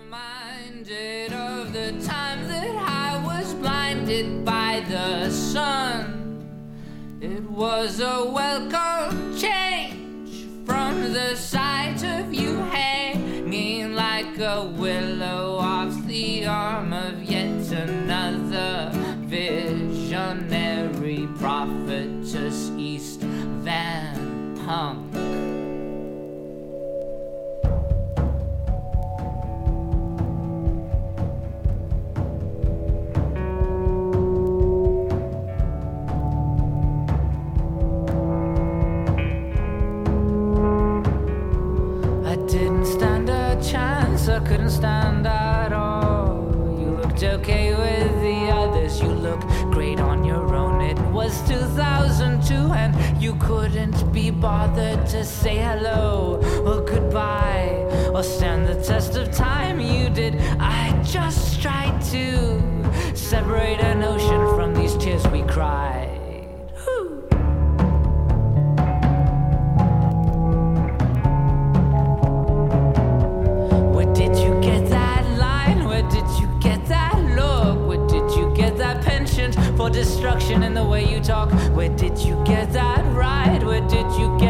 reminded of the time that I was blinded by the sun. It was a welcome change from the sight of you hanging like a willow off the arm of yet another visionary prophetess, East Van Punk. I couldn't stand at all. You looked okay with the others. You look great on your own. It was 2002 and you couldn't be bothered to say hello or goodbye or stand the test of time. You did. I just tried to separate an ocean from these tears we cried. For destruction in the way you talk. Where did you get that right? Where did you get